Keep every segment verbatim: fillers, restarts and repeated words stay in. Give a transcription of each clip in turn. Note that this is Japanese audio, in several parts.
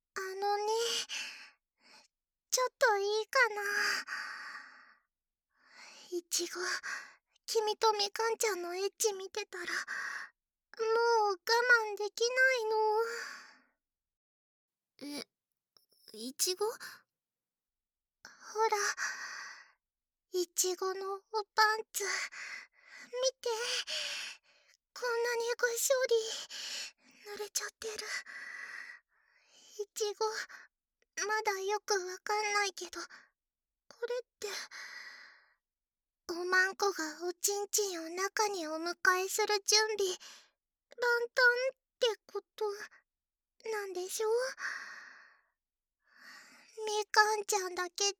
あのね、ちょっといいかな。いちご、君とみかんちゃんのエッチ見てたら、もう我慢できないの。 え、いちご？ ほら、いちごのおパンツ、見て。こんなにぐっしょり、濡れちゃってる。いちご、まだよくわかんないけど、これって、おまんこがおちんちんを中にお迎えする準備、万端ってことなんでしょ？みかんちゃんだけず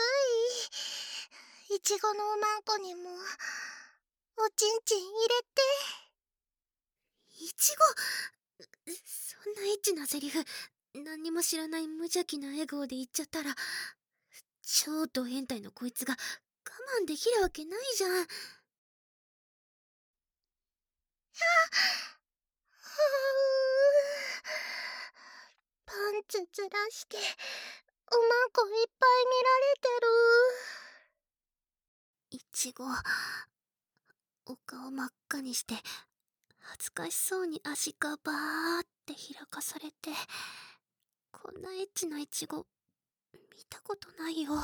るい。いちごのおまんこにも、おちんちん入れて。 いちご、そんなエッチなセリフ、何にも知らない無邪気な笑顔で言っちゃったら、超ド変態のこいつが我慢できるわけないじゃん。 パンツずらして、おまんこいっぱい見られていちご、お顔真っ赤にして、恥ずかしそうに足がバーって開かされて、こんなエッチないちご、見たことないよ。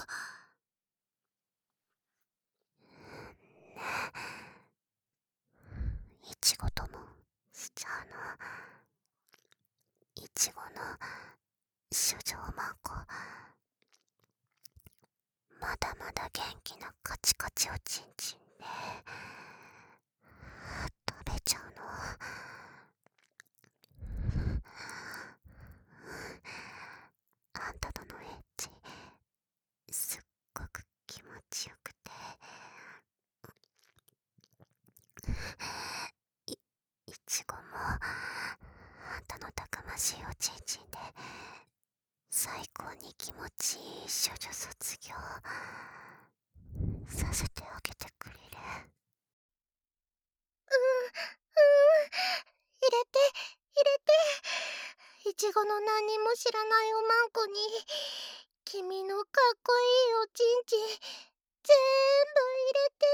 いちごともしちゃうの。いちごの処女マンコ、まだまだ元気なカチカチおちんちんで食べちゃうの。あんたとのエッチ、すっごく気持ちよくて、い、いちごもあんたのたくましいおちんちんで最高に気持ちいい処女卒業させてあげてくれる。 うん、うん、入れて、入れて。いちごの何にも知らないおまんこに、君のかっこいいおちんちん、全部入れて。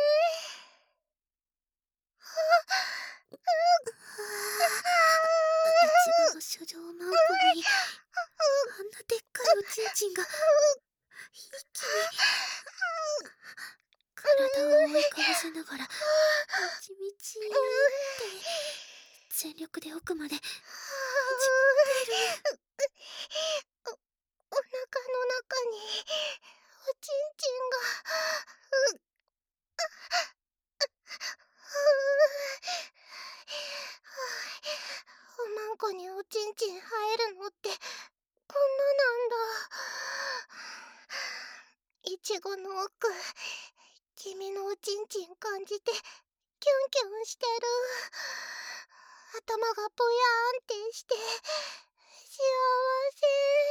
いちごの処女マンコにあんなでっかいおちんちんが一気に体を覆いかぶせながらみちみちーって全力で奥までねじ込んでる。 お、お腹の中におちんちんが、う、おまんこにおちんちん生えるのってこんななんだ。いちごの奥、君のおちんちん感じてキュンキュンしてる。頭がぽやーんってして幸せ。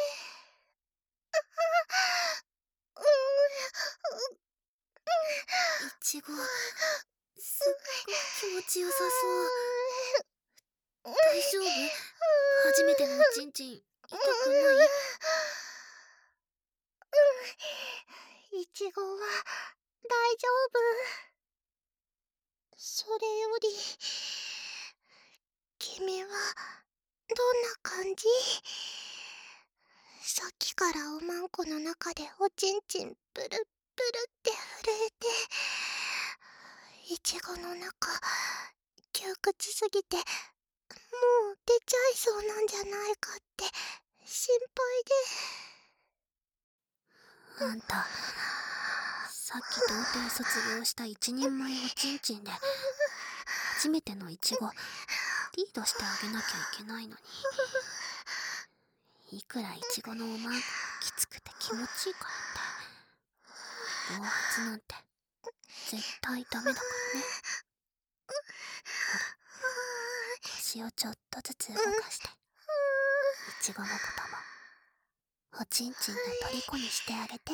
いちご、すっごく気持ちよさそう。大丈夫？初めてのおちんちん痛くない？ いちごは大丈夫。それより、君はどんな感じ？さっきからおまんこの中でおちんちんプルプルって震えて、いちごの中窮屈すぎてもう出ちゃいそうなんじゃないかって心配で。 あんた、さっき童貞卒業した一人前おちんちんで初めてのイチゴリードしてあげなきゃいけないのに、いくらイチゴのおまんこがきつくて気持ちいいからって暴発なんて絶対ダメだからね。ほら、腰をちょっとずつ動かして、イチゴのこともおちんちんの虜にしてあげて。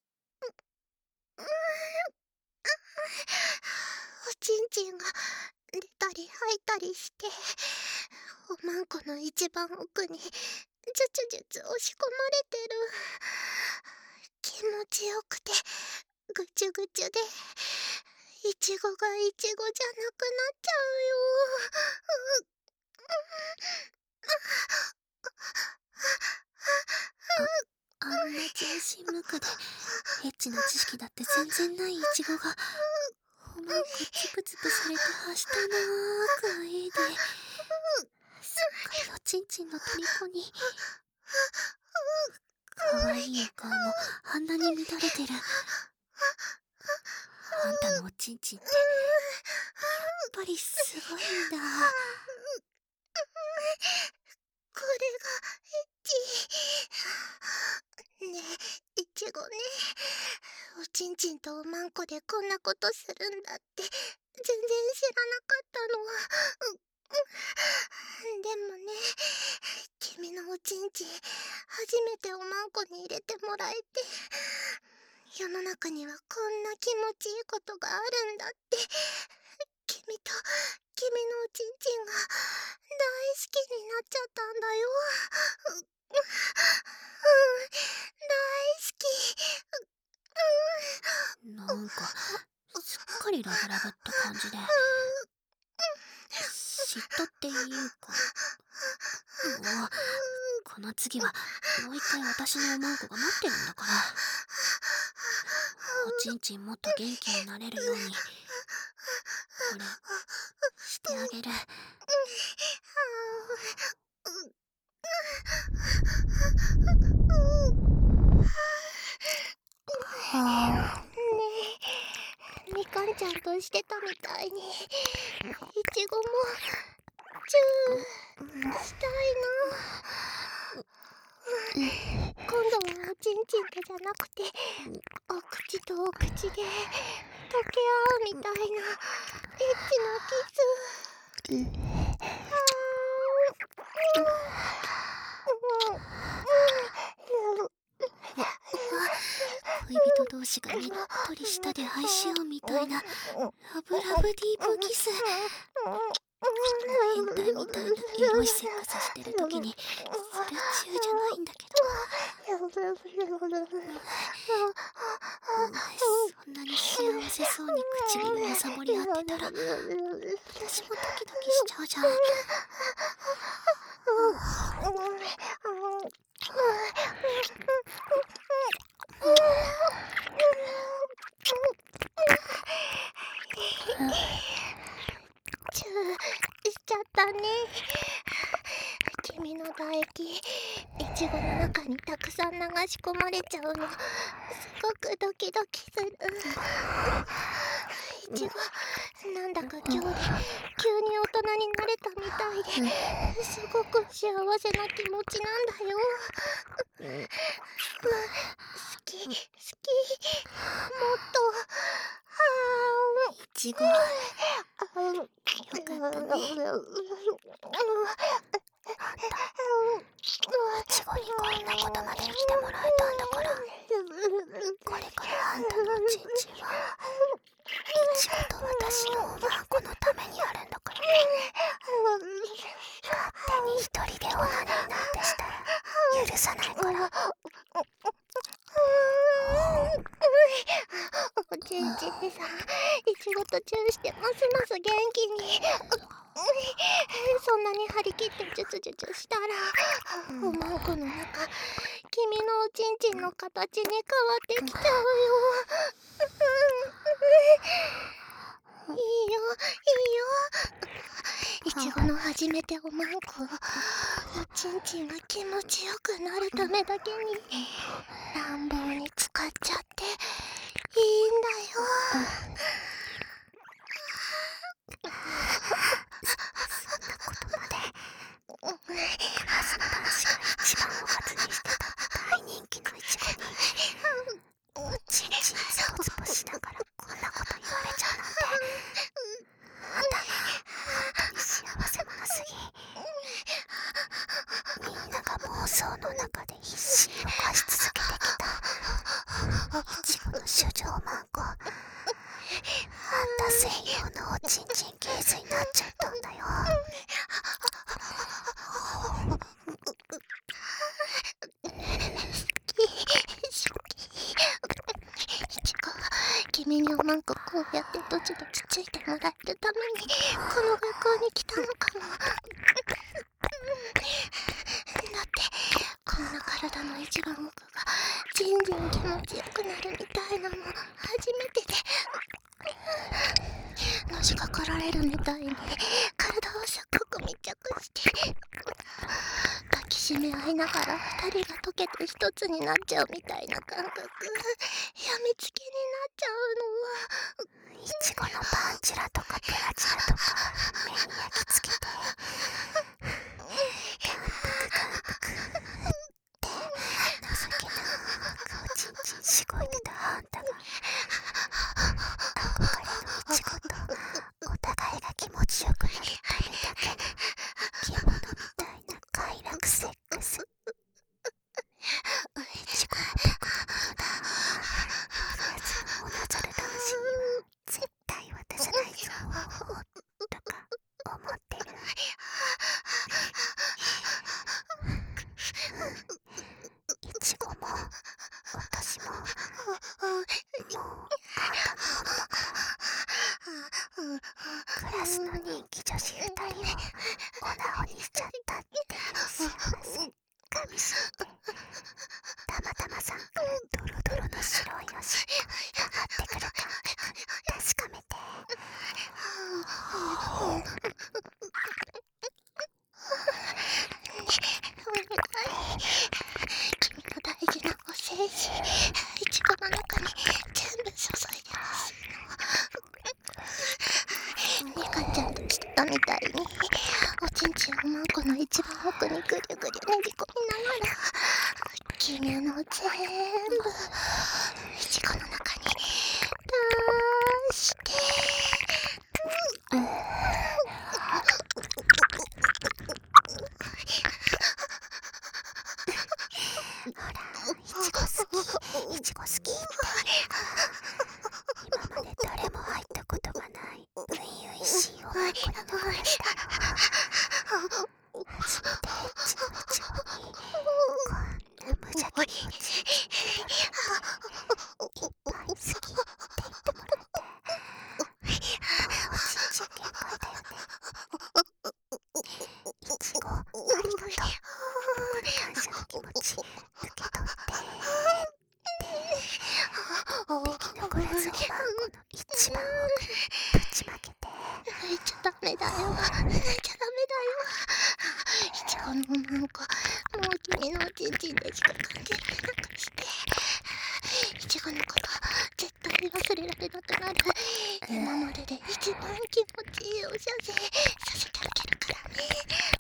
おちんちんが出たり吐いたりして、おまんこの一番奥にジュチュジュツ押し込まれてる。気持ちよくてぐちゅぐちゅで、いちごがいちごじゃなくなっちゃうよ。 あんな全身無垢でエッチな知識だって全然ないイチゴがおまんこつぶつぶされてはしたなーく愛で、すっかりおちんちんの虜に。かわいいお顔もあんなに乱れてる。あんたのおちんちんってやっぱりすごいんだ。 これがエッチ。ねえ、いちごね。おちんちんとおまんこでこんなことするんだって全然知らなかったの。でもね、君のおちんちん初めておまんこに入れてもらえて、世の中にはこんな気持ちいいことがあるんだって、君と君のおちんちんが大好きになっちゃったんだよ。うん、大好き。 なんかすっかりラブラブって感じで、嫉妬っていうか、もうこの次はもう一回私のおまんこが待ってるんだから、おちんちんもっと元気になれるようにこれしてあげる。はねえ、みかんちゃんとしてたみたいにいちごもチューしたいな。今度はおちんちんとじゃなくてお口とお口で溶け合うみたいなエッチなキス。 恋人同士がねっとり舌で愛し合うみたいなラブラブディープキス。変態みたいなエロいセックスしてる時にするチューじゃないんだけど、お前そんなに幸せそうに唇をさぼり合ってたら私もドキドキしちゃうじゃん。 チューしちゃったね。君の唾液いちごの中にたくさん流し込まれちゃうのすごくドキドキする。いちごなんだか今日で急に大人になれたみたいですごく幸せな気持ちなんだよ。好き好き、もっと。はーいちごよかったね。いちごにこんなことまで生きてもらえたんだから、これからあんたのおちんちんはいちごと私のおまんこのためにあるんだからね。勝手に一人でオナニーなんてしたら許さないから。 おちんちんさんいちごとチューしてますます元気に。そんなに張り切ってジュツジュツしたらおまんこの中君のおちんちんの形に変わってきちゃうよ。いいよいいよ。いちごの初めておまんこおちんちんが気持ちよくなるためだけに乱暴に使っちゃっていいんだよ。 そんなことまで私が一番おかずにしてた大人気のいちごにおちんちんズボズボしながらこんなこと言われちゃうなんて、あんた本当に幸せ者すぎ。みんなが妄想の中で必死に犯し続けてきたいちごの主情マンコ、あんた専用のおちんちんケースになっちゃったんだよ。 まんここうやってどちどちついてもらえるためにこの学校に来たのかも。だってこんな体の一番奥がじんじん気持ちよくなるみたいなの初めてで、のしかかられるみたいに体をすっごく密着して抱きしめ合いながら二人が溶けて一つになっちゃうみたいな感覚、やみつきになっちゃうの。 いちごのパンチラとかプラチナとか目に焼き付けて感服感服って情けなくおちんちんしごいてたあんたが憧れのいちごとお互いが気持ちよくなるためだけの獣みたいな快楽セックス。いちごの僕のものだ。やつのおなざる男子には絶対渡さないぞとか思ってる。いちごも私ももうあんたのものだから。クラスの人気女子ふたりをおなおにしちゃったっていう幸せかみしめて、たまたまさんからドロドロの白いおしっこ上がってくる感覚確かめて。 君の大事なお精子いちごの中に全部注いでほしいの。みかんちゃんと切ったみたいにおちんちんをまんこの一番奥にぐりぐりねじ込みながら君の全部いちごの中に出してほら、いちご好き、いちご好きみたいな。今まで誰も入ったことがない初々しいおまんこになりました。初めてちごいちごにこんな無邪気におちんちんに乗れていっぱい好きって言ってもらえて、もうおちんちん限界だよね。いちごありがとう。感謝の気持ち受け取ってって敵のグラスをまんこの一番奥にぶちまけて。 泣いちゃダメだよ泣いちゃダメだよ。いちごのまんこもう君のおちんちんでしか感じられなくして、いちごのこと絶対に忘れられなくなる今までで一番気持ちいいお射精させてあげるからね。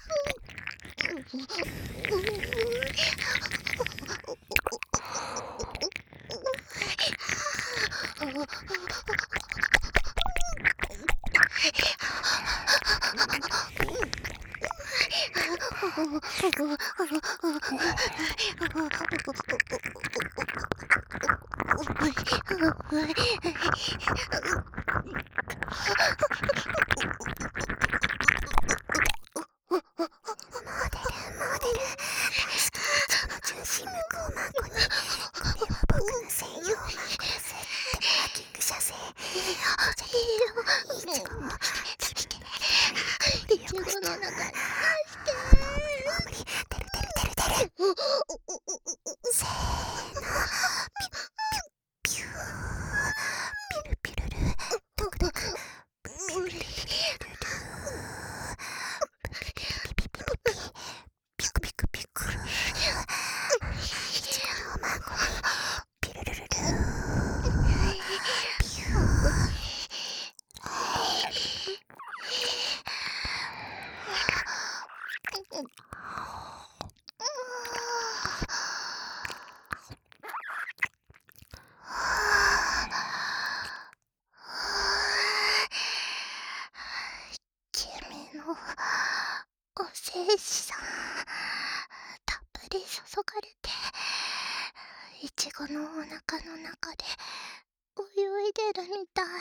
お精子さんたっぷり注がれていちごのお腹の中で泳いでるみたい。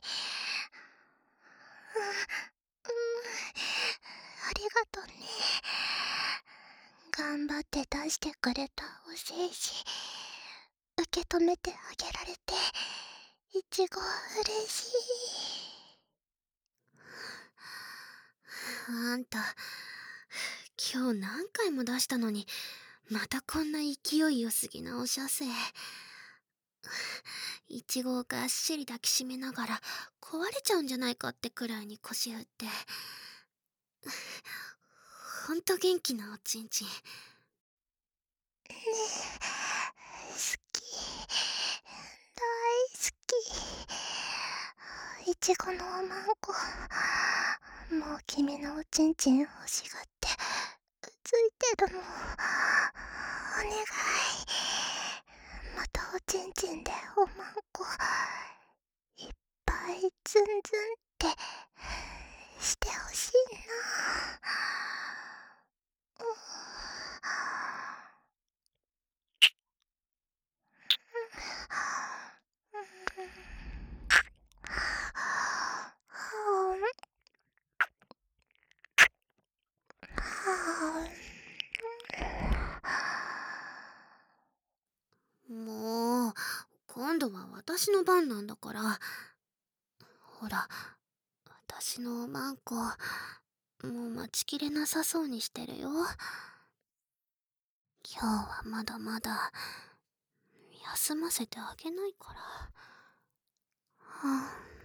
うん、うん、ありがとね。頑張って出してくれたお精子受け止めてあげられていちご嬉しい。 あんた、今日何回も出したのに、またこんな勢いよすぎなおしゃせ。いちごをがっしり抱きしめながら壊れちゃうんじゃないかってくらいに腰振って。ほんと元気なおちんちん。 ねえ、好き。大好き。いちごのおまんこ。もう君のおちんちん欲しがってついてるの。お願い。またおちんちんでおまんこいっぱいズンズンってしてほしいな。 もう、今度は私の番なんだから。ほら、私のおまんこ、もう待ちきれなさそうにしてるよ。今日はまだまだ、休ませてあげないから。はあ